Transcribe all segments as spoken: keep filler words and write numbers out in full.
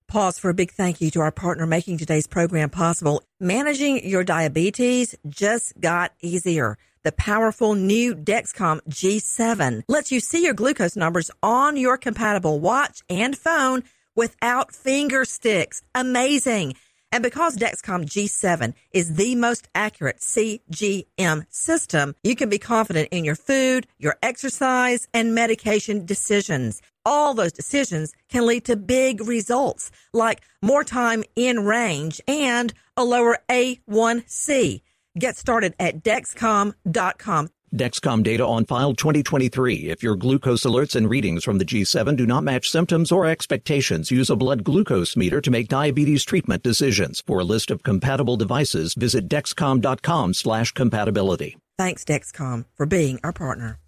Pause for a big thank you to our partner making today's program possible. Managing your diabetes just got easier. The powerful new Dexcom G seven lets you see your glucose numbers on your compatible watch and phone without finger sticks. Amazing. And because Dexcom G seven is the most accurate C G M system, you can be confident in your food, your exercise, and medication decisions. All those decisions can lead to big results, like more time in range and a lower A one C. Get started at Dexcom dot com. Dexcom data on file twenty twenty-three. If your glucose alerts and readings from the G seven do not match symptoms or expectations, use a blood glucose meter to make diabetes treatment decisions. For a list of compatible devices, visit Dexcom dot com slash compatibility. Thanks, Dexcom, for being our partner.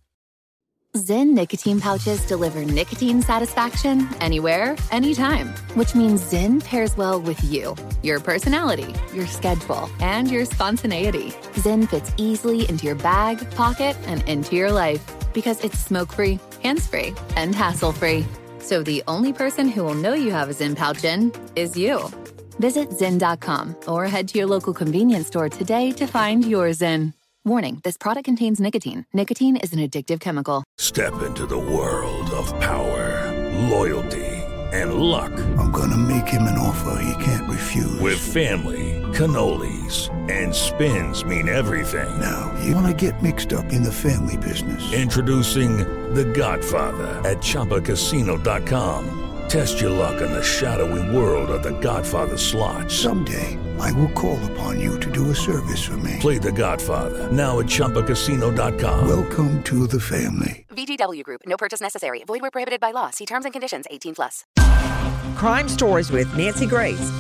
Zyn nicotine pouches deliver nicotine satisfaction anywhere, anytime, which means Zyn pairs well with you, your personality, your schedule, and your spontaneity. Zyn fits easily into your bag, pocket, and into your life because it's smoke-free, hands-free, and hassle-free. So the only person who will know you have a Zyn pouch in is you. Visit Zyn dot com or head to your local convenience store today to find your Zyn. Warning, this product contains nicotine. Nicotine is an addictive chemical. Step into the world of power, loyalty, and luck. I'm gonna make him an offer he can't refuse. With family, cannolis, and spins mean everything. Now, you wanna get mixed up in the family business. Introducing The Godfather at Chumba Casino dot com. Test your luck in the shadowy world of The Godfather slot. Someday, I will call upon you to do a service for me. Play The Godfather, now at Chumba Casino dot com. Welcome to the family. V G W Group, no purchase necessary. Void where prohibited by law. See terms and conditions, eighteen plus. Crime Stories with Nancy Grace.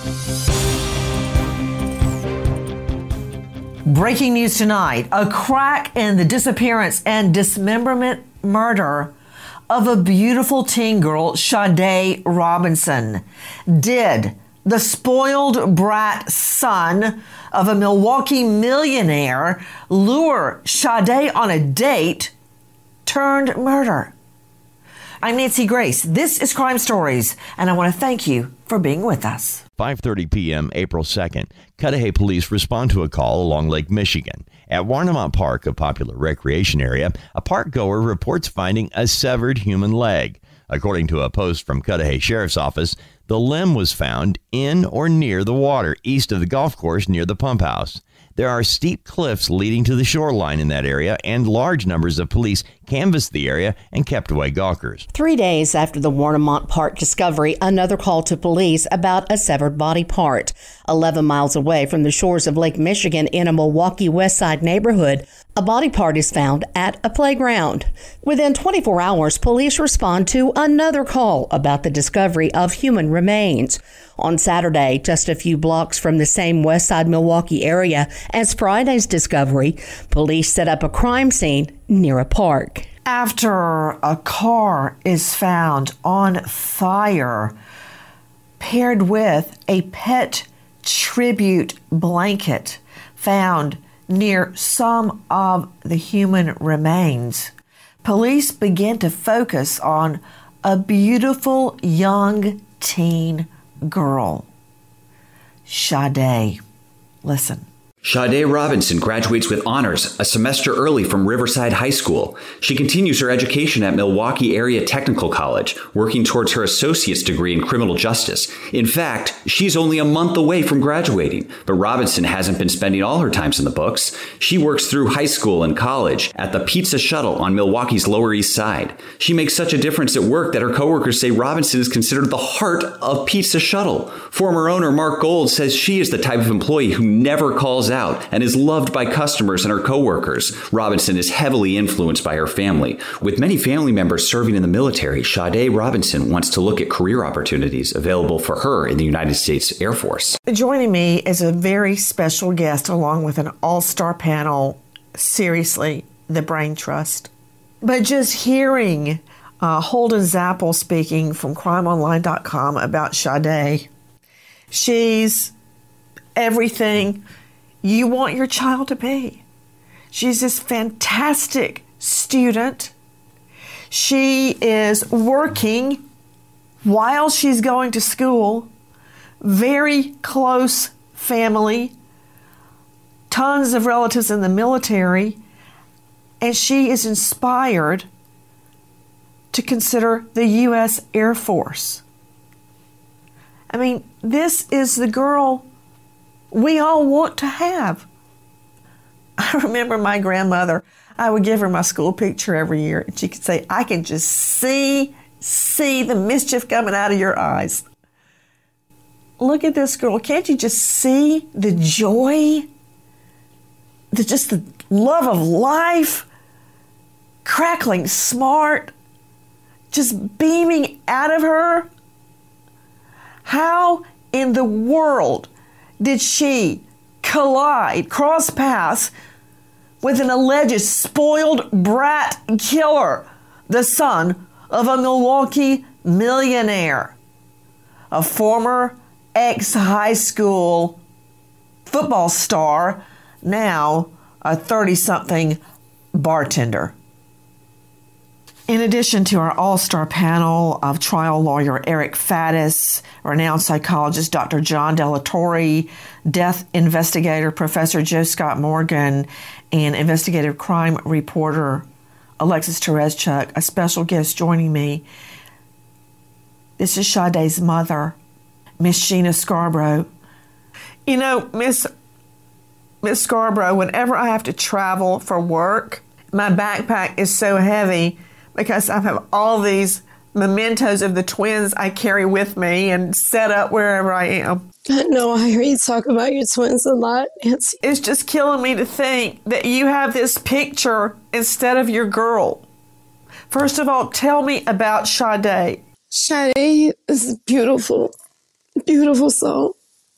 Breaking news tonight. A crack in the disappearance and dismemberment murder of a beautiful teen girl, Sade Robinson. Did the spoiled brat son of a Milwaukee millionaire lure Sade on a date turned murder? I'm Nancy Grace. This is Crime Stories, and I want to thank you for being with us. five thirty p.m. April second, Cudahy police respond to a call along Lake Michigan. At Warnemont Park, a popular recreation area, a park goer reports finding a severed human leg. According to a post from Cudahy Sheriff's Office, the limb was found in or near the water east of the golf course near the pump house. There are steep cliffs leading to the shoreline in that area, and large numbers of police canvassed the area and kept away gawkers. Three days after the Warnemont Park discovery, another call to police about a severed body part. eleven miles away from the shores of Lake Michigan in a Milwaukee West Side neighborhood, a body part is found at a playground. Within twenty-four hours, police respond to another call about the discovery of human remains. On Saturday, just a few blocks from the same West Side Milwaukee area as Friday's discovery, police set up a crime scene near a park. After a car is found on fire, paired with a pet tribute blanket found near some of the human remains, police begin to focus on a beautiful young teen girl, Sade. Listen. Sade Robinson graduates with honors a semester early from Riverside High School. She continues her education at Milwaukee Area Technical College, working towards her associate's degree in criminal justice. In fact, she's only a month away from graduating, but Robinson hasn't been spending all her time in the books. She works through high school and college at the Pizza Shuttle on Milwaukee's Lower East Side. She makes such a difference at work that her coworkers say Robinson is considered the heart of Pizza Shuttle. Former owner Mark Gold says she is the type of employee who never calls out and is loved by customers and her coworkers. Robinson is heavily influenced by her family. With many family members serving in the military, Sade Robinson wants to look at career opportunities available for her in the United States Air Force. Joining me is a very special guest along with an all-star panel. Seriously, the Brain Trust. But just hearing uh, Holden Zappel speaking from crime online dot com about Sade, she's everything you want your child to be. She's this fantastic student. She is working while she's going to school, very close family, tons of relatives in the military, and she is inspired to consider the U S Air Force. I mean, this is the girl we all want to have. I remember my grandmother, I would give her my school picture every year, and she could say, I can just see, see the mischief coming out of your eyes. Look at this girl. Can't you just see the joy, the, just the love of life, crackling smart, just beaming out of her? How in the world did she collide, cross paths with an alleged spoiled brat killer, the son of a Milwaukee millionaire, a former ex-high school football star, now a thirty-something bartender? In addition to our all-star panel of trial lawyer Eric Faddis, renowned psychologist Doctor John Delatorre, death investigator Professor Joe Scott Morgan, and investigative crime reporter Alexis Tereszchuk, a special guest joining me. This is Sade's mother, Miss Sheena Scarborough. You know, Miss Miss Scarborough, whenever I have to travel for work, my backpack is so heavy because I have all these mementos of the twins I carry with me and set up wherever I am. I know, I hear you talk about your twins a lot, Nancy. It's just killing me to think that you have this picture instead of your girl. First of all, tell me about Sade. Sade is a beautiful, beautiful soul.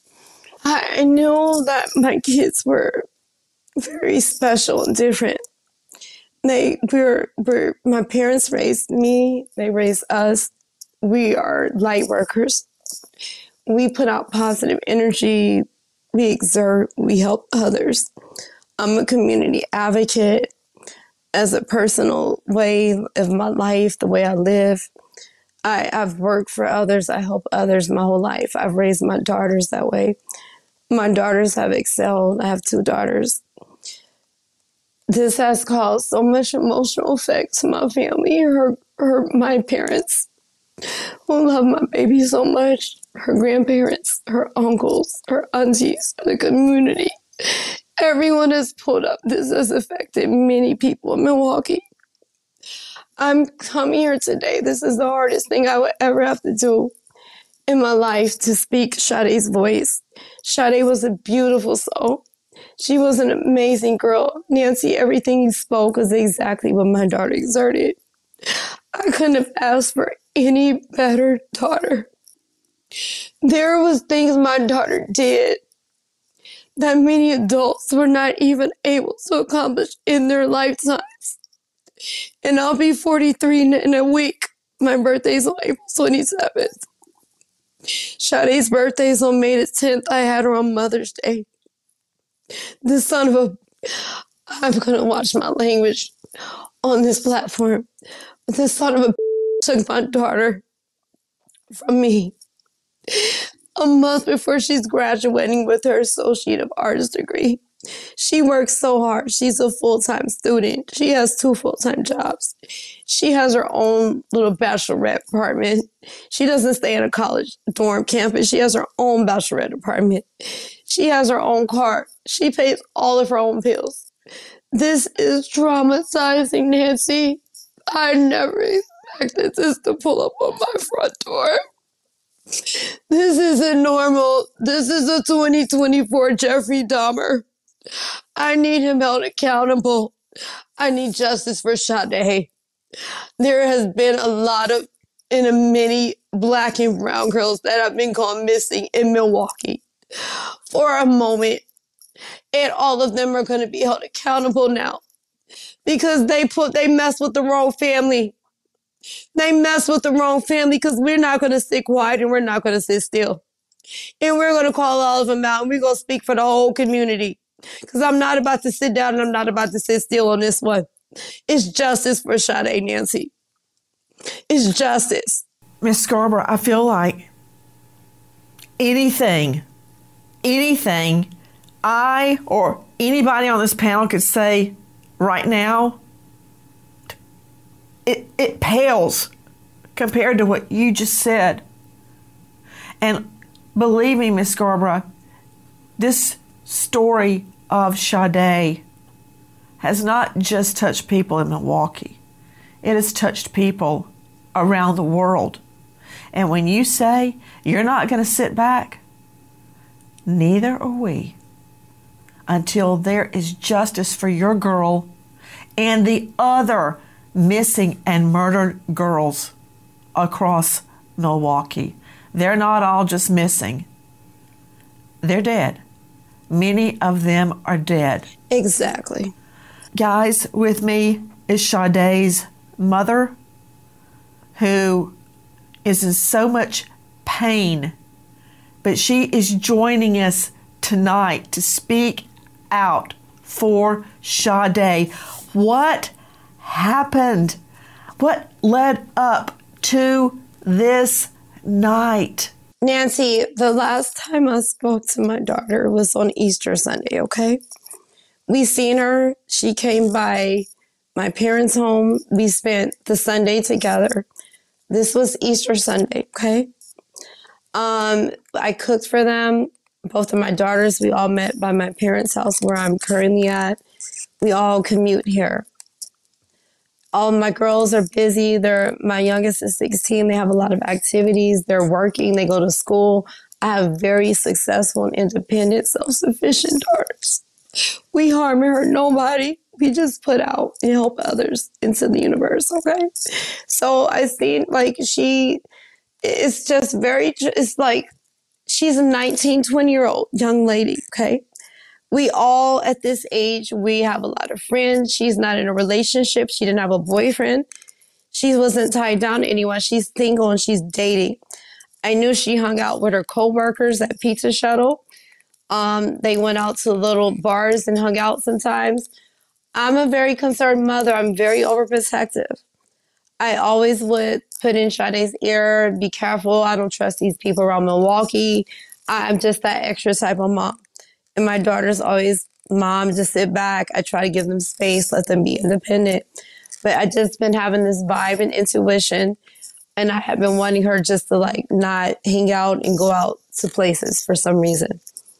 I know that my kids were very special and different. They were, were, my parents raised me, they raised us. We are light workers. We put out positive energy, we exert, we help others. I'm a community advocate as a personal way of my life, the way I live. I, I've worked for others, I help others my whole life. I've raised my daughters that way. My daughters have excelled. I have two daughters. This has caused so much emotional effect to my family, her, her, my parents, who love my baby so much, her grandparents, her uncles, her aunties, the community. Everyone has pulled up. This has affected many people in Milwaukee. I'm coming here today. This is the hardest thing I would ever have to do in my life, to speak Sade's voice. Sade was a beautiful soul. She was an amazing girl. Nancy, everything you spoke was exactly what my daughter exerted. I couldn't have asked for any better daughter. There was things my daughter did that many adults were not even able to accomplish in their lifetimes. And I'll be forty-three in a week. My birthday's on April twenty-seventh. Sade's birthday's on May the tenth. I had her on Mother's Day. This son of a... I'm going to watch my language on this platform. This son of a took my daughter from me a month before she's graduating with her Associate of Arts degree. She works so hard. She's a full-time student. She has two full-time jobs. She has her own little bachelorette apartment. She doesn't stay in a college dorm campus. She has her own bachelorette apartment. She has her own car. She pays all of her own bills. This is traumatizing, Nancy. I never expected this to pull up on my front door. This isn't normal. This is a twenty twenty-four Jeffrey Dahmer. I need him held accountable. I need justice for Sade. There has been a lot of, and a many black and brown girls that have been gone missing in Milwaukee for a moment. And all of them are going to be held accountable now because they put, they mess with the wrong family. They mess with the wrong family because we're not going to sit quiet and we're not going to sit still. And we're going to call all of them out and we're going to speak for the whole community. Because I'm not about to sit down and I'm not about to sit still on this one. It's justice for Sade, Nancy. It's justice. Miss Scarborough, I feel like anything, anything I or anybody on this panel could say right now, it, it pales compared to what you just said. And believe me, Miss Scarborough, this story of Sade has not just touched people in Milwaukee. It has touched people around the world. And when you say you're not going to sit back, neither are we until there is justice for your girl and the other missing and murdered girls across Milwaukee. They're not all just missing. They're dead. Many of them are dead. Exactly. Guys, with me is Sade's mother, who is in so much pain, but she is joining us tonight to speak out for Sade. What happened? What led up to this night? Nancy, the last time I spoke to my daughter was on Easter Sunday, okay? We seen her. She came by my parents' home. We spent the Sunday together. This was Easter Sunday, okay? Um, I cooked for them. Both of my daughters, we all met by my parents' house where I'm currently at. We all commute here. All my girls are busy. They're, my youngest is sixteen. They have a lot of activities. They're working. They go to school. I have very successful and independent, self-sufficient daughters. We harm and hurt nobody. We just put out and help others into the universe, okay? So I seen, like, she, it's just very, it's like, she's a nineteen, twenty-year-old young lady, okay? We all, at this age, we have a lot of friends. She's not in a relationship. She didn't have a boyfriend. She wasn't tied down to anyone. She's single and she's dating. I knew she hung out with her coworkers at Pizza Shuttle. Um, they went out to little bars and hung out sometimes. I'm a very concerned mother. I'm very overprotective. I always would put in Sade's ear, be careful. I don't trust these people around Milwaukee. I'm just that extra type of mom. And my daughter's always, Mom, just sit back. I try to give them space, let them be independent. But I just been having this vibe and intuition. And I have been wanting her just to like not hang out and go out to places for some reason.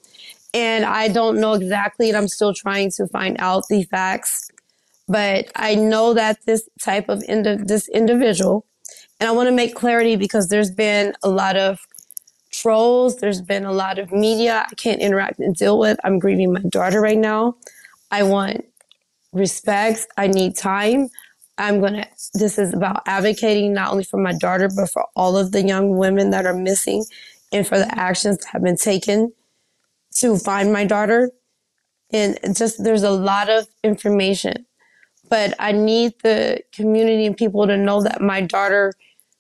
And I don't know exactly, and I'm still trying to find out the facts. But I know that this type of, indi- this individual, and I want to make clarity because there's been a lot of trolls. There's been a lot of media I can't interact and deal with. I'm grieving my daughter right now. I want respect. I need time. I'm going to, this is about advocating not only for my daughter, but for all of the young women that are missing and for the actions that have been taken to find my daughter. And just, there's a lot of information, but I need the community and people to know that my daughter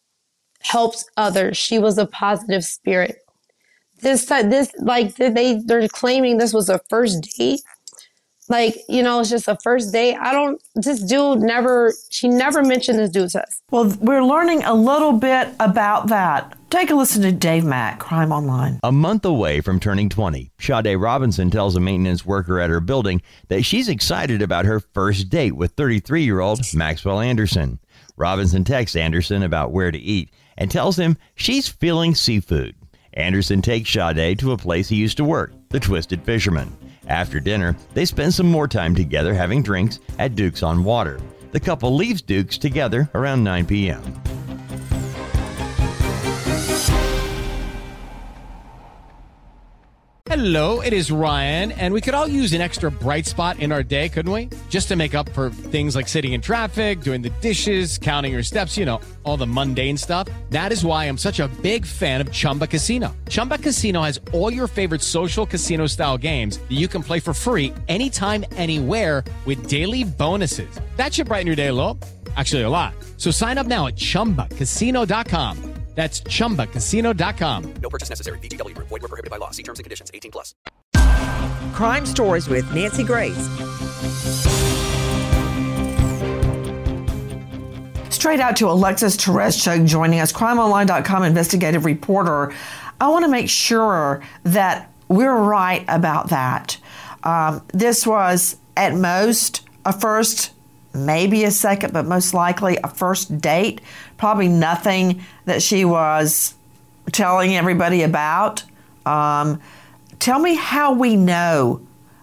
helps others. She was a positive spirit. This, this, like, they, they're claiming this was a first date. Like, you know, it's just a first date. I don't, this dude never, she never mentioned this dude to us. Well, we're learning a little bit about that. Take a listen to Dave Mack, Crime Online. A month away from turning twenty, Sade Robinson tells a maintenance worker at her building that she's excited about her first date with thirty-three-year-old Maxwell Anderson. Robinson texts Anderson about where to eat and tells him she's feeling seafood. Anderson takes Sade to a place he used to work, the Twisted Fisherman. After dinner, they spend some more time together having drinks at Duke's on Water. The couple leaves Duke's together around nine p.m. Hello, it is Ryan, and we could all use an extra bright spot in our day, couldn't we? Just to make up for things like sitting in traffic, doing the dishes, counting your steps, you know, all the mundane stuff. That is why I'm such a big fan of Chumba Casino. Chumba Casino has all your favorite social casino-style games that you can play for free anytime, anywhere with daily bonuses. That should brighten your day a little. Actually, a lot. So sign up now at chumba casino dot com. That's chumba casino dot com. No purchase necessary. V G W Group. Void where prohibited by law. See terms and conditions. eighteen plus. Crime Stories with Nancy Grace. Straight out to Alexis Tereszcuk joining us, crime online dot com investigative reporter. I want to make sure that we're right about that. Um, this was at most a first, maybe a second, but most likely a first date. Probably nothing that she was telling everybody about. Um, tell me how we know,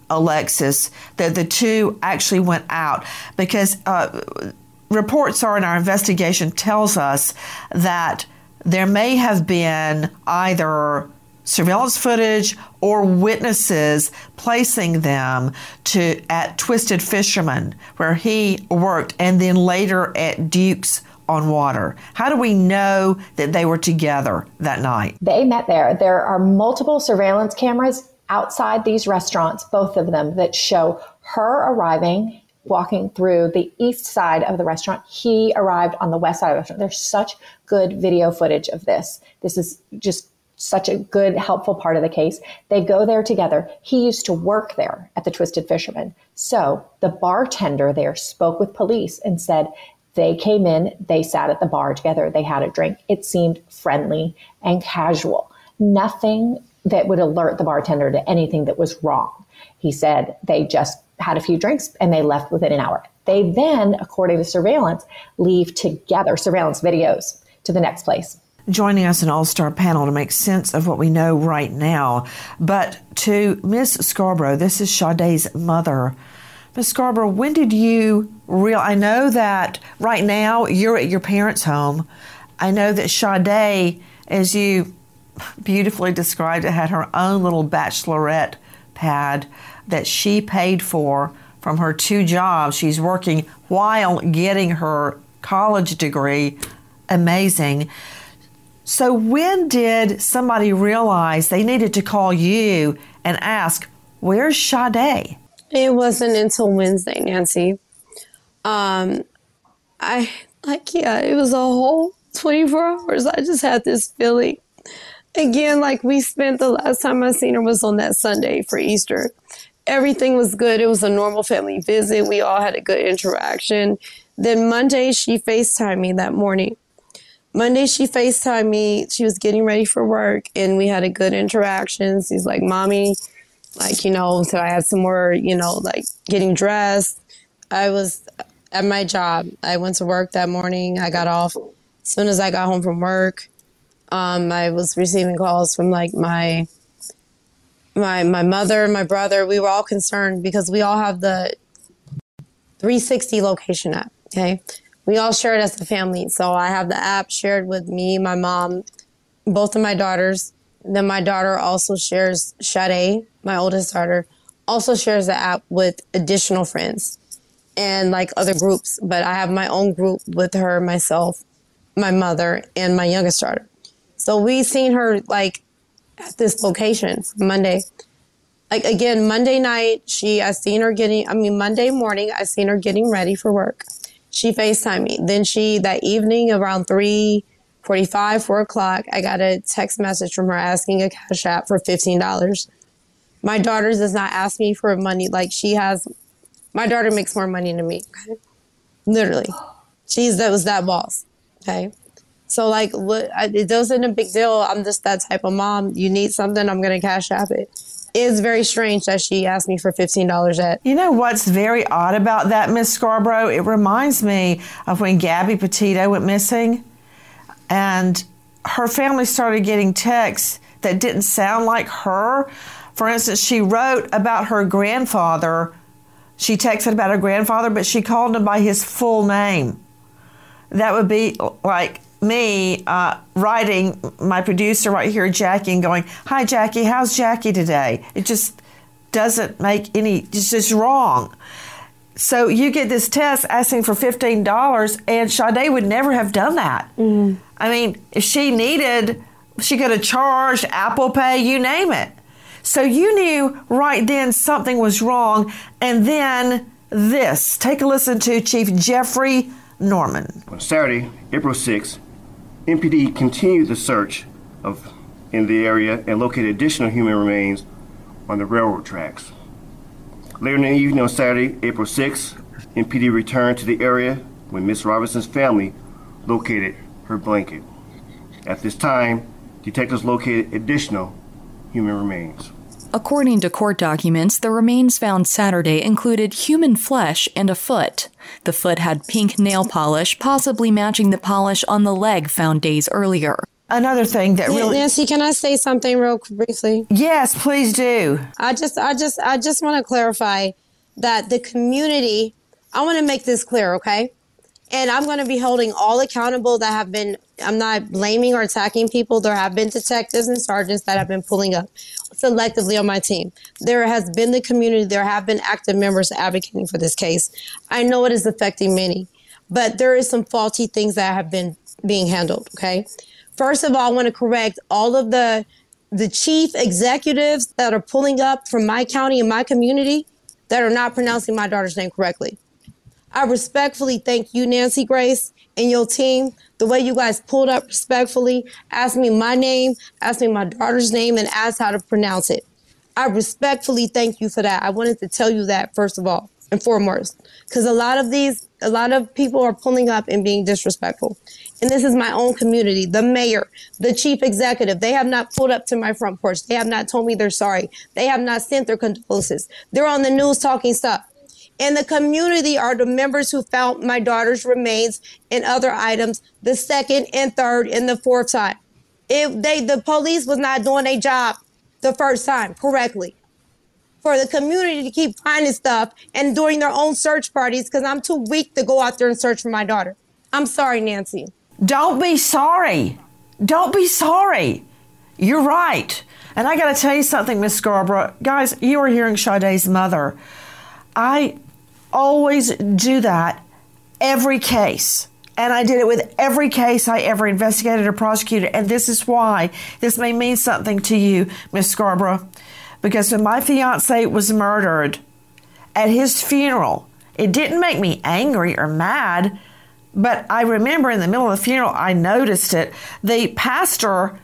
Alexis, that the two actually went out, because uh, reports are in our investigation tells us that there may have been either surveillance footage or witnesses placing them to at Twisted Fisherman, where he worked, and then later at Duke's on Water. How do we know that they were together that night? They met there. There are multiple surveillance cameras outside these restaurants, both of them, that show her arriving, walking through the east side of the restaurant. He arrived on the west side of the restaurant. There's such good video footage of this. This is just such a good, helpful part of the case. They go there together. He used to work there at the Twisted Fisherman. So the bartender there spoke with police and said they came in, they sat at the bar together, they had a drink. It seemed friendly and casual. Nothing that would alert the bartender to anything that was wrong. He said they just had a few drinks and they left within an hour. They then, according to surveillance, leave together, surveillance videos, to the next place. Joining us an all-star panel to make sense of what we know right now. But to Miss Scarborough, this is Sade's mother. Miss Scarborough, when did you real? I know that right now you're at your parents' home. I know that Sade, as you beautifully described it, had her own little bachelorette pad that she paid for from her two jobs. She's working while getting her college degree. Amazing. So when did somebody realize they needed to call you and ask, where's Sade? It wasn't until Wednesday, Nancy. Um, I, like, yeah, it was a whole twenty-four hours. I just had this feeling. Again, like we spent the last time I seen her was on that Sunday for Easter. Everything was good. It was a normal family visit. We all had a good interaction. Then Monday, she FaceTimed me that morning. Monday, she FaceTimed me. She was getting ready for work, and we had a good interaction. She's like, Mommy, like, you know, so I had some more, you know, like getting dressed. I was at my job. I went to work that morning. I got off. As soon as I got home from work, um, I was receiving calls from like my, my, my mother and my brother. We were all concerned because we all have the three sixty location app, okay? We all share it as a family. So I have the app shared with me, my mom, both of my daughters. And then my daughter also shares, Sade, my oldest daughter, also shares the app with additional friends and like other groups. But I have my own group with her, myself, my mother, and my youngest daughter. So we seen her like at this location Monday. Like again, Monday night, she, I seen her getting, I mean, Monday morning, I seen her getting ready for work. She FaceTimed me. Then she, that evening around three forty-five, four o'clock, I got a text message from her asking a Cash App for fifteen dollars. My daughter does not ask me for money. Like she has, my daughter makes more money than me. Okay? Literally. She's, that was that boss. Okay. So like, it wasn't a big deal. I'm just that type of mom. You need something, I'm going to Cash App it. It's very strange that she asked me for fifteen dollars at. You know what's very odd about that, Miss Scarborough? It reminds me of when Gabby Petito went missing, and her family started getting texts that didn't sound like her. For instance, she wrote about her grandfather. She texted about her grandfather, but she called him by his full name. That would be like me uh, writing my producer right here, Jackie, and going, hi, Jackie, how's Jackie today? It just doesn't make any, it's just wrong. So you get this test asking for fifteen dollars, and Sade would never have done that. Mm-hmm. I mean, if she needed, she could have charged Apple Pay, you name it. So you knew right then something was wrong. And then this, take a listen to Chief Jeffrey Norman. On Saturday, April sixth, M P D continued the search of in the area and located additional human remains on the railroad tracks. Later in the evening on Saturday, April sixth, M P D returned to the area when Miss Robinson's family located her blanket. At this time, detectives located additional human remains. According to court documents, the remains found Saturday included human flesh and a foot. The foot had pink nail polish, possibly matching the polish on the leg found days earlier. Another thing that really... Nancy, can I say something real briefly? Yes, please do. I just, I just, I just want to clarify that the community, I want to make this clear, okay? And I'm going to be holding all accountable that have been, I'm not blaming or attacking people. There have been detectives and sergeants that have been pulling up selectively on my team. There has been the community. There have been active members advocating for this case. I know it is affecting many, but there is some faulty things that have been being handled, okay? First of all, I want to correct all of the, the chief executives that are pulling up from my county and my community that are not pronouncing my daughter's name correctly. I respectfully thank you, Nancy Grace, and your team, the way you guys pulled up respectfully, asked me my name, asked me my daughter's name, and asked how to pronounce it. I respectfully thank you for that. I wanted to tell you that, first of all and foremost, because a lot of these, a lot of people are pulling up and being disrespectful. And this is my own community, the mayor, the chief executive. They have not pulled up to my front porch. They have not told me they're sorry. They have not sent their condolences. They're on the news talking stuff. And the community are the members who found my daughter's remains and other items the second and third and the fourth time. If they, the police was not doing their job the first time correctly. For the community to keep finding stuff and doing their own search parties because I'm too weak to go out there and search for my daughter. I'm sorry, Nancy. Don't be sorry. Don't be sorry. You're right. And I got to tell you something, Miss Scarborough. Guys, you are hearing Sade's mother. I always do that every case. And I did it with every case I ever investigated or prosecuted. And this is why this may mean something to you, Miss Scarborough. Because when my fiance was murdered at his funeral, it didn't make me angry or mad. But I remember in the middle of the funeral, I noticed it. The pastor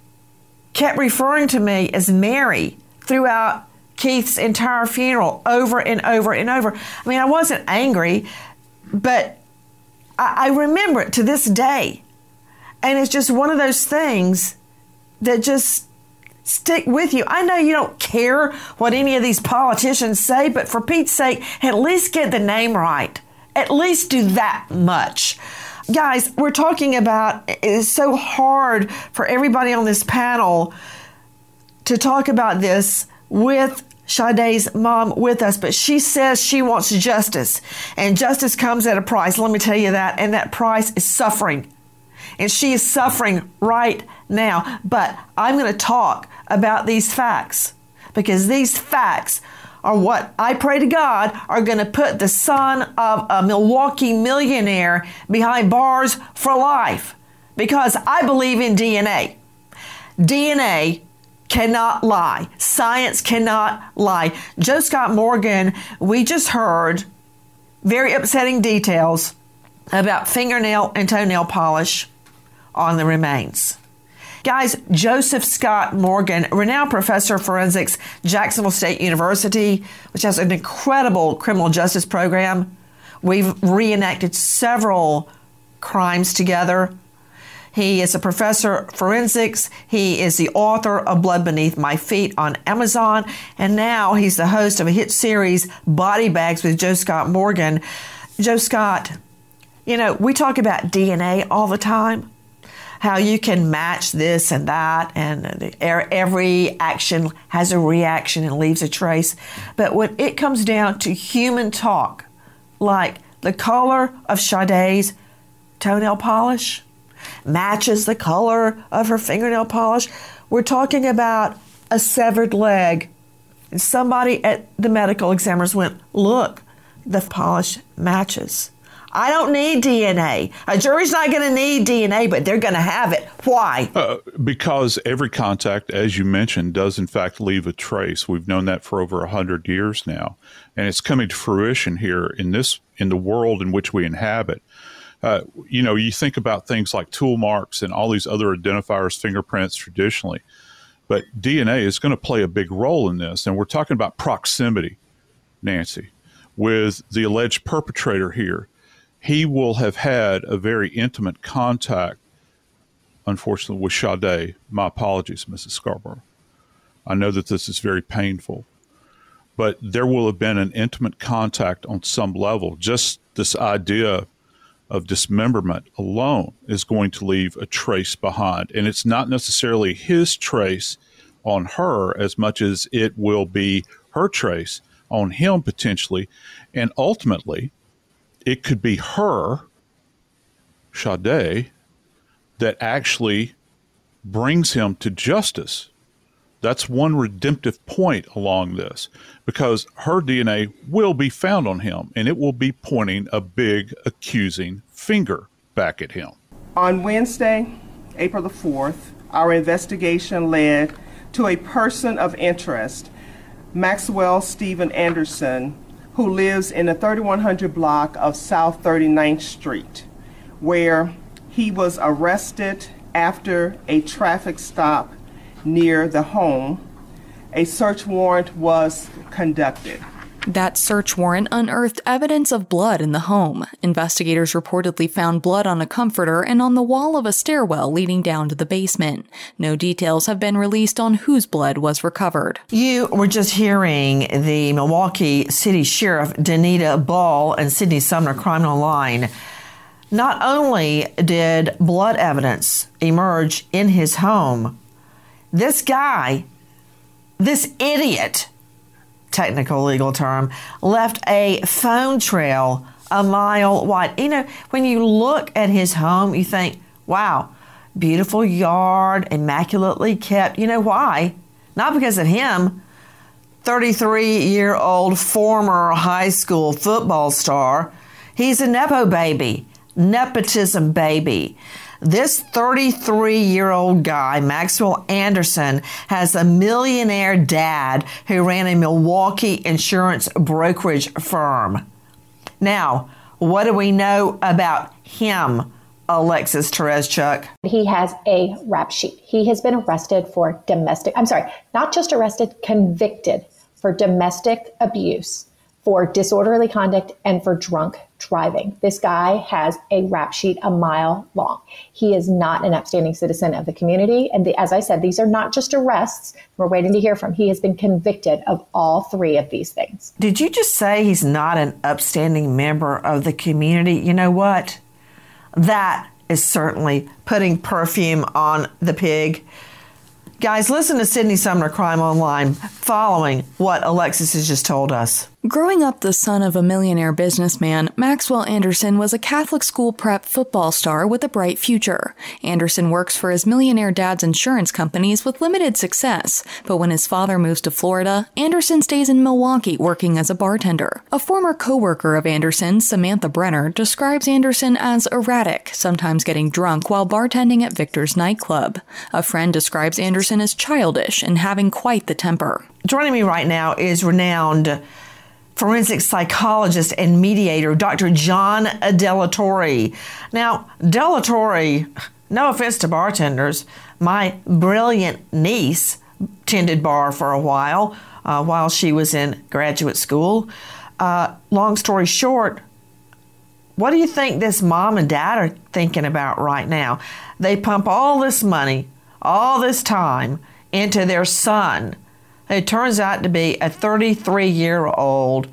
kept referring to me as Mary throughout Keith's entire funeral over and over and over. I mean, I wasn't angry, but I, I remember it to this day. And it's just one of those things that just stick with you. I know you don't care what any of these politicians say, but for Pete's sake, at least get the name right. At least do that much. Guys, we're talking about, it is so hard for everybody on this panel to talk about this with Sade's mom with us, but she says she wants justice, and justice comes at a price. Let me tell you that, and that price is suffering, and she is suffering right now. But I'm going to talk about these facts because these facts are what I pray to God are going to put the son of a Milwaukee millionaire behind bars for life, because I believe in D N A. D N A cannot lie. Science cannot lie. Joe Scott Morgan, we just heard very upsetting details about fingernail and toenail polish on the remains. Guys, Joseph Scott Morgan, renowned professor of forensics, Jacksonville State University, which has an incredible criminal justice program. We've reenacted several crimes together. He is a professor of forensics. He is the author of Blood Beneath My Feet on Amazon. And now he's the host of a hit series, Body Bags with Joe Scott Morgan. Joe Scott, you know, we talk about D N A all the time, how you can match this and that, and every action has a reaction and leaves a trace. But when it comes down to human talk, like the color of Sade's toenail polish matches the color of her fingernail polish, we're talking about a severed leg. And somebody at the medical examiners went, look, the polish matches. I don't need D N A. A jury's not going to need D N A, but they're going to have it. Why? Uh, because every contact, as you mentioned, does in fact leave a trace. We've known that for over one hundred years now. And it's coming to fruition here in this, in the world in which we inhabit. Uh, you know, you think about things like tool marks and all these other identifiers, fingerprints traditionally. But D N A is going to play a big role in this. And we're talking about proximity, Nancy, with the alleged perpetrator here. he will have had a very intimate contact, unfortunately, with Sade. My apologies, Missus Scarborough. I know that this is very painful, but there will have been an intimate contact on some level. Just this idea of dismemberment alone is going to leave a trace behind. And it's not necessarily his trace on her as much as it will be her trace on him potentially. And ultimately, it could be her, Sade, that actually brings him to justice. That's one redemptive point along this, because her D N A will be found on him, and it will be pointing a big accusing finger back at him. On Wednesday, April the fourth, our investigation led to a person of interest, Maxwell Stephen Anderson, who lives in the thirty-one hundred block of South thirty-ninth Street, where he was arrested after a traffic stop near the home. A search warrant was conducted. That search warrant unearthed evidence of blood in the home. Investigators reportedly found blood on a comforter and on the wall of a stairwell leading down to the basement. No details have been released on whose blood was recovered. You were just hearing the Milwaukee City Sheriff Danita Ball and Sydney Sumner Crime Online. Not only did blood evidence emerge in his home, this guy, this idiot, technical legal term, left a phone trail a mile wide. You know, when you look at his home, you think, wow, beautiful yard, immaculately kept. You know why? Not because of him. thirty-three-year-old former high school football star. He's a Nepo baby, nepotism baby. This thirty-three-year-old guy, Maxwell Anderson, has a millionaire dad who ran a Milwaukee insurance brokerage firm. Now, what do we know about him, Alexis Tereszcuk? He has a rap sheet. He has been arrested for domestic, I'm sorry, not just arrested, convicted for domestic abuse, for disorderly conduct, and for drunk driving. This guy has a rap sheet a mile long. He is not an upstanding citizen of the community. And the, as I said, these are not just arrests we're waiting to hear from. He has been convicted of all three of these things. Did you just say he's not an upstanding member of the community? You know what? That is certainly putting perfume on the pig. Guys, listen to Sydney Sumner Crime Online following what Alexis has just told us. Growing up the son of a millionaire businessman, Maxwell Anderson was a Catholic school prep football star with a bright future. Anderson works for his millionaire dad's insurance companies with limited success, but when his father moves to Florida, Anderson stays in Milwaukee working as a bartender. A former co-worker of Anderson, Samantha Brenner, describes Anderson as erratic, sometimes getting drunk while bartending at Victor's nightclub. A friend describes Anderson as childish and having quite the temper. Joining me right now is renowned forensic psychologist and mediator, Doctor John Delatorre. Now, Delatorre, no offense to bartenders, my brilliant niece tended bar for a while, uh, while she was in graduate school. Uh, long story short, what do you think this mom and dad are thinking about right now? They pump all this money, all this time into their son. It turns out to be a thirty-three-year-old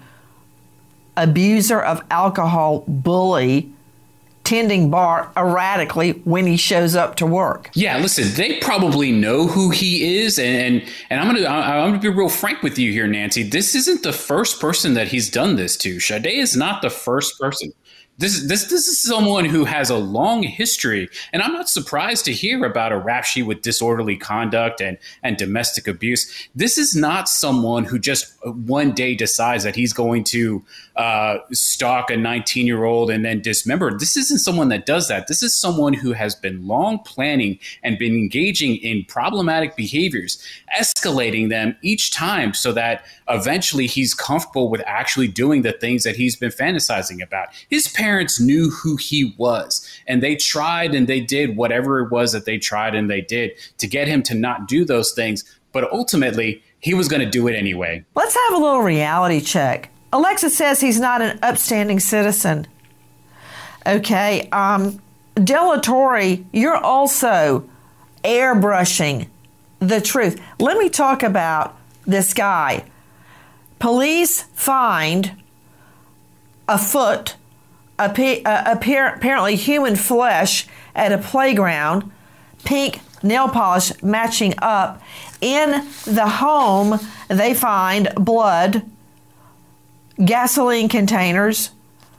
abuser of alcohol, bully, tending bar erratically when he shows up to work. Yeah, listen, they probably know who he is, and and, and I'm gonna I'm gonna be real frank with you here, Nancy. This isn't the first person that he's done this to. Sade is not the first person. This, this this is someone who has a long history, and I'm not surprised to hear about a rap sheet with disorderly conduct and, and domestic abuse. This is not someone who just one day decides that he's going to uh, stalk a nineteen-year-old and then dismember. This isn't someone that does that. This is someone who has been long planning and been engaging in problematic behaviors, escalating them each time so that eventually he's comfortable with actually doing the things that he's been fantasizing about. His parents Parents knew who he was, and they tried and they did whatever it was that they tried and they did to get him to not do those things. But ultimately, he was going to do it anyway. Let's have a little reality check. Alexa says he's not an upstanding citizen. Okay, um, Delatorre, you're also airbrushing the truth. Let me talk about this guy. Police find a foot, appear, uh, appear, apparently human flesh at a playground, pink nail polish matching up. In the home, they find blood, gasoline containers,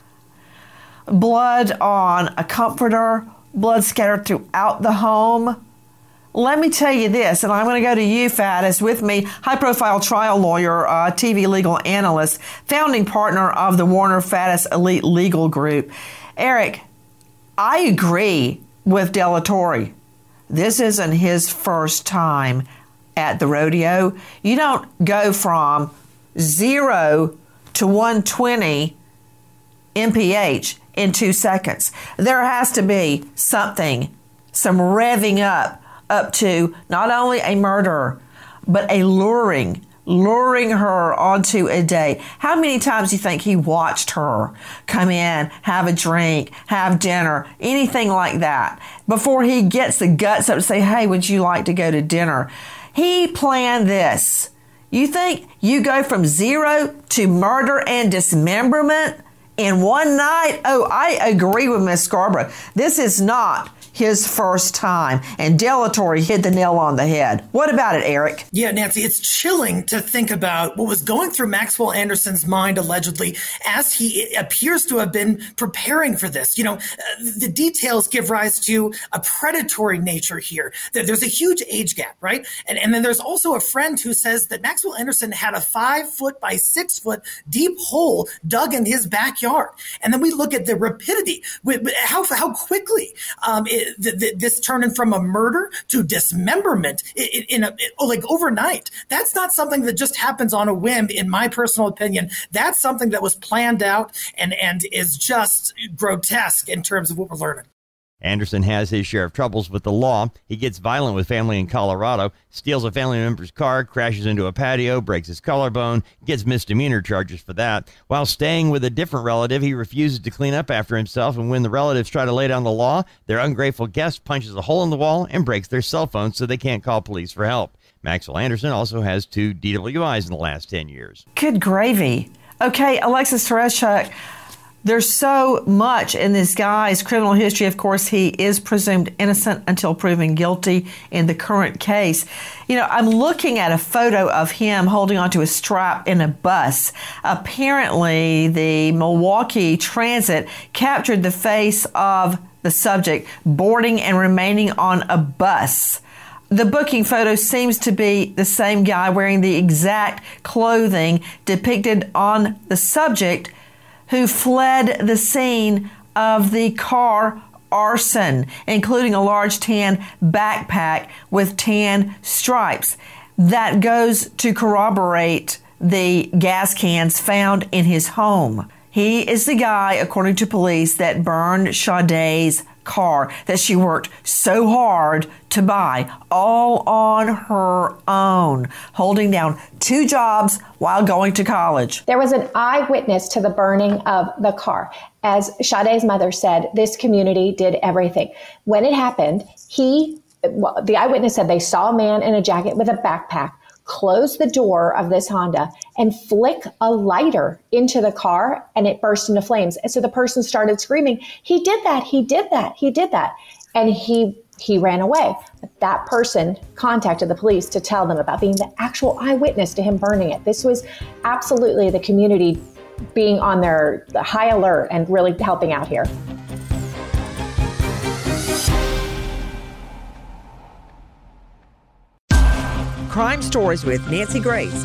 blood on a comforter, blood scattered throughout the home. Let me tell you this, and I'm going to go to you, Faddis, with me, high-profile trial lawyer, uh, T V legal analyst, founding partner of the Warner Faddis Elite Legal Group. Eric, I agree with Delatorre. This isn't his first time at the rodeo. You don't go from zero to one twenty M P H in two seconds. There has to be something, some revving up, up to not only a murder, but a luring, luring her onto a date. How many times do you think he watched her come in, have a drink, have dinner, anything like that, before he gets the guts up to say, hey, would you like to go to dinner? He planned this. You think you go from zero to murder and dismemberment in one night? Oh, I agree with Miss Scarborough. This is not his first time, and Delatorre hit the nail on the head. What about it, Eric? Yeah, Nancy, it's chilling to think about what was going through Maxwell Anderson's mind, allegedly, as he appears to have been preparing for this. You know, uh, the details give rise to a predatory nature here. There's a huge age gap, right? And, and then there's also a friend who says that Maxwell Anderson had a five foot by six foot deep hole dug in his backyard. And then we look at the rapidity, how, how quickly um, it, The, the, this turning from a murder to dismemberment in, in a, in, like overnight. That's not something that just happens on a whim, in my personal opinion. That's something that was planned out and, and is just grotesque in terms of what we're learning. Anderson has his share of troubles with the law. He gets violent with family in Colorado, steals a family member's car, crashes into a patio, breaks his collarbone, gets misdemeanor charges for that. While staying with a different relative, he refuses to clean up after himself, and when the relatives try to lay down the law, their ungrateful guest punches a hole in the wall and breaks their cell phone so they can't call police for help. Maxwell Anderson also has two D W Is in the last ten years. Good gravy. Okay, Alexis Tereshchuk, there's so much in this guy's criminal history. Of course, he is presumed innocent until proven guilty in the current case. You know, I'm looking at a photo of him holding onto a strap in a bus. Apparently, the Milwaukee Transit captured the face of the subject boarding and remaining on a bus. The booking photo seems to be the same guy wearing the exact clothing depicted on the subject, who fled the scene of the car arson, including a large tan backpack with tan stripes. That goes to corroborate the gas cans found in his home. He is the guy, according to police, that burned Sade's car that she worked so hard to buy, all on her own, holding down two jobs while going to college. There was an eyewitness to the burning of the car. As Sade's mother said, this community did everything. When it happened, he, well, the eyewitness said they saw a man in a jacket with a backpack close the door of this Honda and flick a lighter into the car, and it burst into flames. And so the person started screaming, he did that, he did that, he did that. And he he ran away. But that person contacted the police to tell them about being the actual eyewitness to him burning it. This was absolutely the community being on their high alert and really helping out here. Crime Stories with Nancy Grace.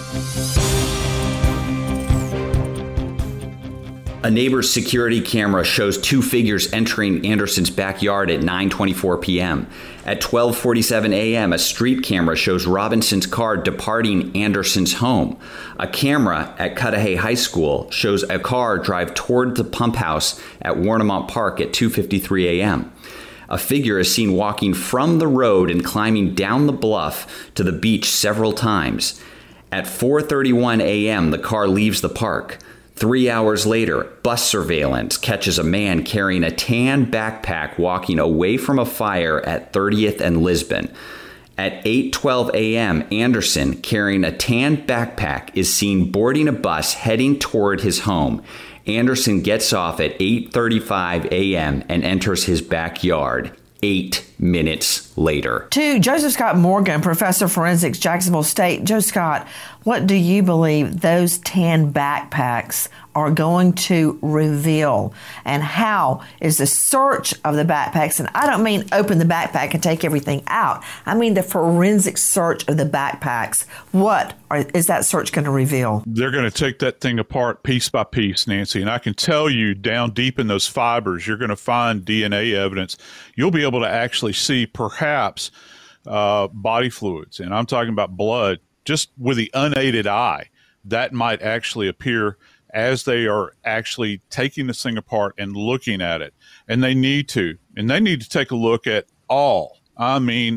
A neighbor's security camera shows two figures entering Anderson's backyard at nine twenty-four p.m. At twelve forty-seven a.m., a street camera shows Robinson's car departing Anderson's home. A camera at Cudahy High School shows a car drive toward the pump house at Warnemont Park at two fifty-three a.m. A figure is seen walking from the road and climbing down the bluff to the beach several times. At four thirty-one a.m., the car leaves the park. Three hours later, bus surveillance catches a man carrying a tan backpack walking away from a fire at thirtieth and Lisbon. At eight twelve a.m., Anderson, carrying a tan backpack, is seen boarding a bus heading toward his home. Anderson gets off at eight thirty-five a.m. and enters his backyard eight minutes later. To Joseph Scott Morgan, professor of forensics, Jacksonville State. Joe Scott, what do you believe those tan backpacks are going to reveal? And how is the search of the backpacks, and I don't mean open the backpack and take everything out, I mean the forensic search of the backpacks, what are, is that search going to reveal? They're going to take that thing apart piece by piece, Nancy, and I can tell you down deep in those fibers, you're going to find D N A evidence. You'll be able to actually see perhaps uh, body fluids, and I'm talking about blood, just with the unaided eye. That might actually appear as they are actually taking this thing apart and looking at it. And they need to. And they need to take a look at all, I mean,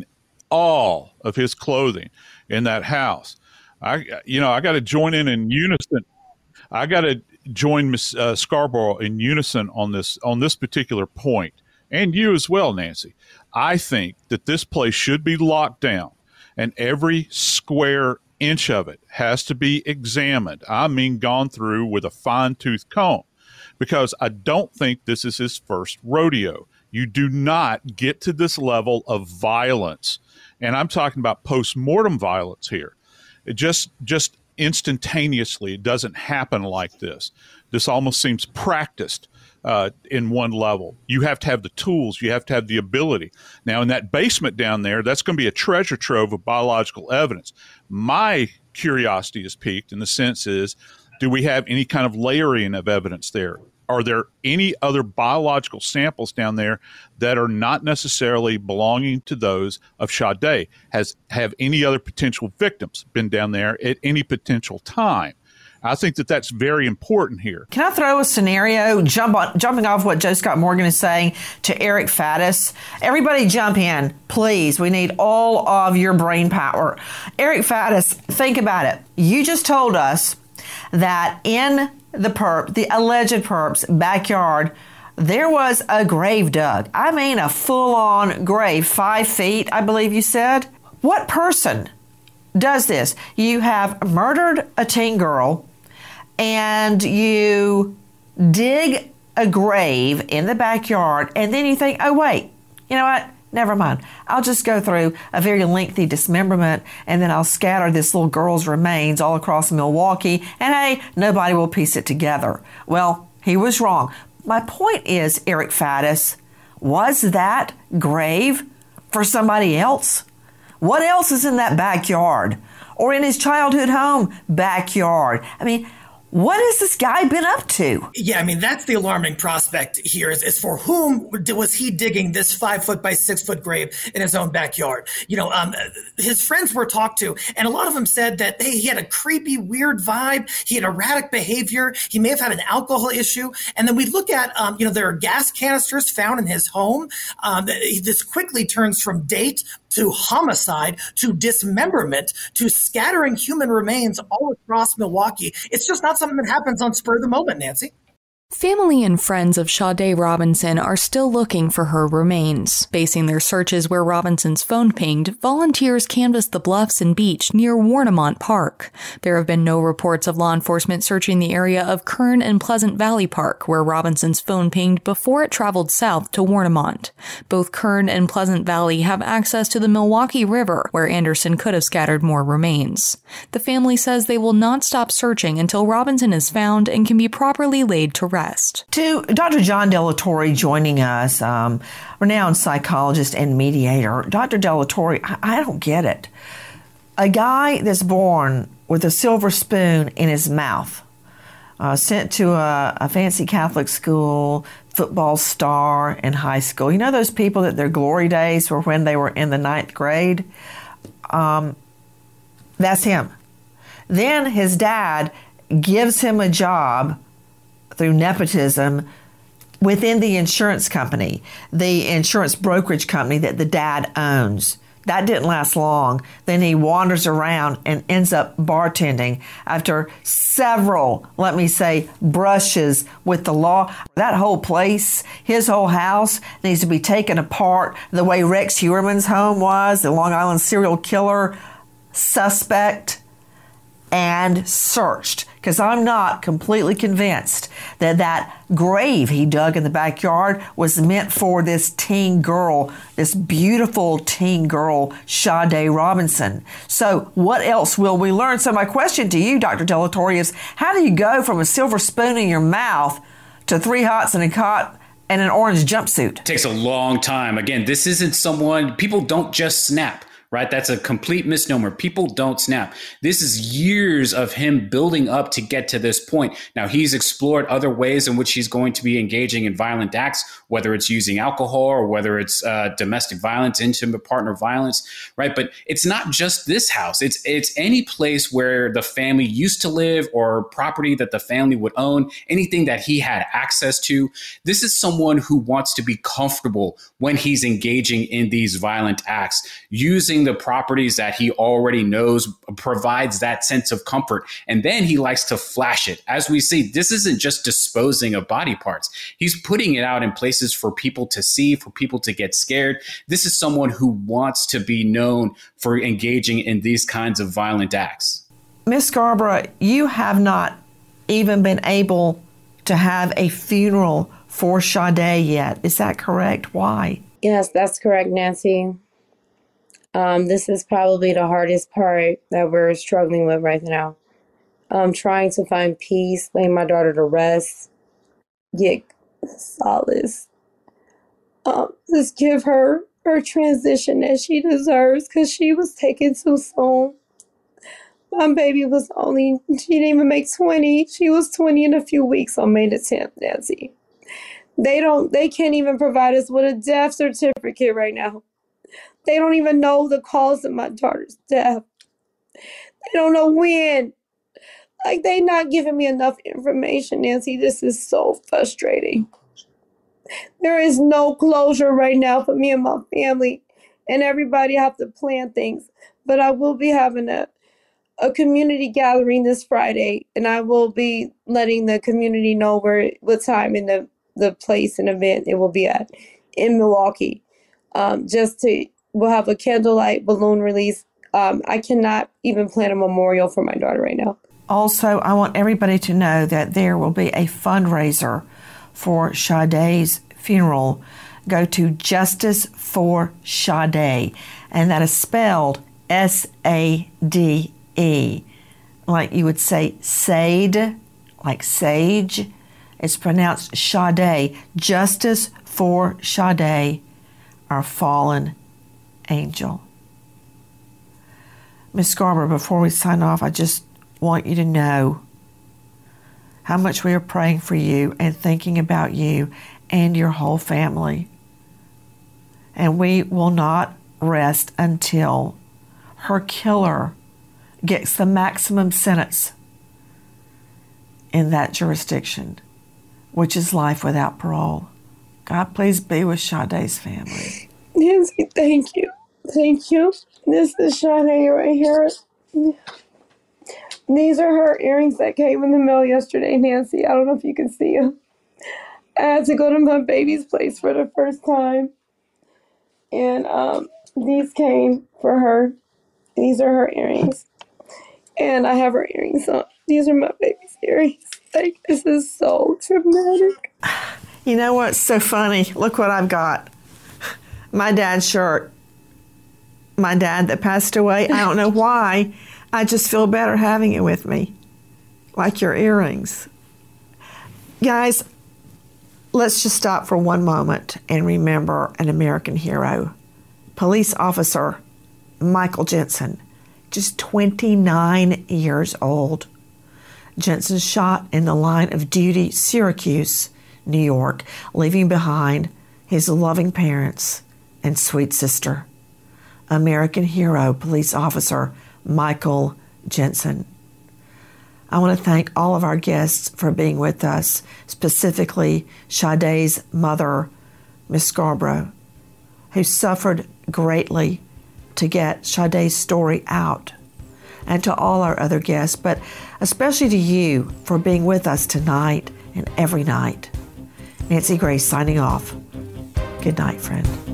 all of his clothing in that house. I, you know, I got to join in in unison. I got to join Miss uh, Scarborough in unison on this, on this particular point. And you as well, Nancy. I think that this place should be locked down and every square inch of it has to be examined. I mean, gone through with a fine-tooth comb, because I don't think this is his first rodeo. You do not get to this level of violence, and I'm talking about post-mortem violence here. It just, just instantaneously, it doesn't happen like this. This almost seems practiced uh, in one level. You have to have the tools. You have to have the ability. Now, in that basement down there, that's going to be a treasure trove of biological evidence. My curiosity is piqued in the sense is, do we have any kind of layering of evidence there? Are there any other biological samples down there that are not necessarily belonging to those of Sade? Has have any other potential victims been down there at any potential time? I think that that's very important here. Can I throw a scenario, jump on, jumping off what Joe Scott Morgan is saying to Eric Faddis? Everybody jump in, please. We need all of your brain power. Eric Faddis, think about it. You just told us that in the perp, the alleged perp's backyard, there was a grave dug. I mean a full-on grave, five feet, I believe you said. What person does this? You have murdered a teen girl and you dig a grave in the backyard, and then you think, oh, wait, you know what? Never mind. I'll just go through a very lengthy dismemberment, and then I'll scatter this little girl's remains all across Milwaukee, and hey, nobody will piece it together. Well, he was wrong. My point is, Eric Faddis, was that grave for somebody else? What else is in that backyard? Or in his childhood home backyard? I mean, what has this guy been up to? Yeah, I mean, that's the alarming prospect here is, is for whom was he digging this five foot by six foot grave in his own backyard? You know, um, his friends were talked to, and a lot of them said that hey, he had a creepy, weird vibe. He had erratic behavior. He may have had an alcohol issue. And then we look at, um, you know, there are gas canisters found in his home. Um, this quickly turns from date to homicide, to dismemberment, to scattering human remains all across Milwaukee. It's just not something that happens on spur of the moment, Nancy. Family and friends of Sade Robinson are still looking for her remains. Basing their searches where Robinson's phone pinged, volunteers canvassed the bluffs and beach near Warnemont Park. There have been no reports of law enforcement searching the area of Kern and Pleasant Valley Park, where Robinson's phone pinged before it traveled south to Warnemont. Both Kern and Pleasant Valley have access to the Milwaukee River, where Anderson could have scattered more remains. The family says they will not stop searching until Robinson is found and can be properly laid to rest. Rest. To Doctor John Delatorre joining us, um, renowned psychologist and mediator. Doctor Delatorre, I, I don't get it. A guy that's born with a silver spoon in his mouth, uh, sent to a, a fancy Catholic school, football star in high school. You know those people that their glory days were when they were in the ninth grade? Um, that's him. Then his dad gives him a job through nepotism within the insurance company, the insurance brokerage company that the dad owns. That didn't last long. Then he wanders around and ends up bartending after several, let me say, brushes with the law. That whole place, his whole house, needs to be taken apart the way Rex Heuermann's home was, the Long Island serial killer suspect, and searched, because I'm not completely convinced that that grave he dug in the backyard was meant for this teen girl, this beautiful teen girl, Sade Robinson. So what else will we learn? So my question to you, Doctor Delatorre, is how do you go from a silver spoon in your mouth to three hots and a cot and an orange jumpsuit? It takes a long time. Again, this isn't someone, people don't just snap. Right? That's a complete misnomer. People don't snap. This is years of him building up to get to this point. Now, he's explored other ways in which he's going to be engaging in violent acts, whether it's using alcohol or whether it's uh, domestic violence, intimate partner violence, right? But it's not just this house. It's it's any place where the family used to live or property that the family would own, anything that he had access to. This is someone who wants to be comfortable when he's engaging in these violent acts, using the properties that he already knows provides that sense of comfort. And then he likes to flash it. As we see, this isn't just disposing of body parts. He's putting it out in places for people to see, for people to get scared. This is someone who wants to be known for engaging in these kinds of violent acts. Miss Scarborough, you have not even been able to have a funeral for Sade yet. Is that correct? Why? Yes, that's correct, Nancy. Um, this is probably the hardest part that we're struggling with right now. Um, trying to find peace, laying my daughter to rest, get solace. Um, just give her her transition that she deserves, because she was taken too soon. My baby was only, she didn't even make twenty. She was twenty in a few weeks on May the tenth, Nancy. They don't, they can't even provide us with a death certificate right now. They don't even know the cause of my daughter's death. They don't know when. Like, they not giving me enough information, Nancy. This is so frustrating. There is no closure right now for me and my family, and everybody have to plan things. But I will be having a, a community gathering this Friday, and I will be letting the community know where, what time and the, the place and event it will be at in Milwaukee. Um, just to... We'll have a candlelight balloon release. Um, I cannot even plan a memorial for my daughter right now. Also, I want everybody to know that there will be a fundraiser for Sade's funeral. Go to Justice for Sade, and that is spelled S A D E. Like you would say Sade, like sage. It's pronounced Sade. Justice for Sade, our fallen angel. Miss Scarborough, before we sign off, I just want you to know how much we are praying for you and thinking about you and your whole family. And we will not rest until her killer gets the maximum sentence in that jurisdiction, which is life without parole. God, please be with Sade's family. Nancy, thank you. Thank you. This is Sade right here. These are her earrings that came in the mail yesterday, Nancy. I don't know if you can see them. I had to go to my baby's place for the first time. And um, these came for her. These are her earrings. And I have her earrings on. These are my baby's earrings. Like, this is so traumatic. You know what's so funny? Look what I've got. My dad's shirt. My dad that passed away. I don't know why. I just feel better having it with me. Like your earrings. Guys, let's just stop for one moment and remember an American hero. Police officer Michael Jensen, just twenty-nine years old. Jensen shot in the line of duty, Syracuse, New York, leaving behind his loving parents and sweet sister. American hero, police officer Michael Jensen. I want to thank all of our guests for being with us, specifically Sade's mother, Miss Scarborough, who suffered greatly to get Sade's story out, and to all our other guests, but especially to you for being with us tonight and every night. Nancy Grace signing off. Good night, friend.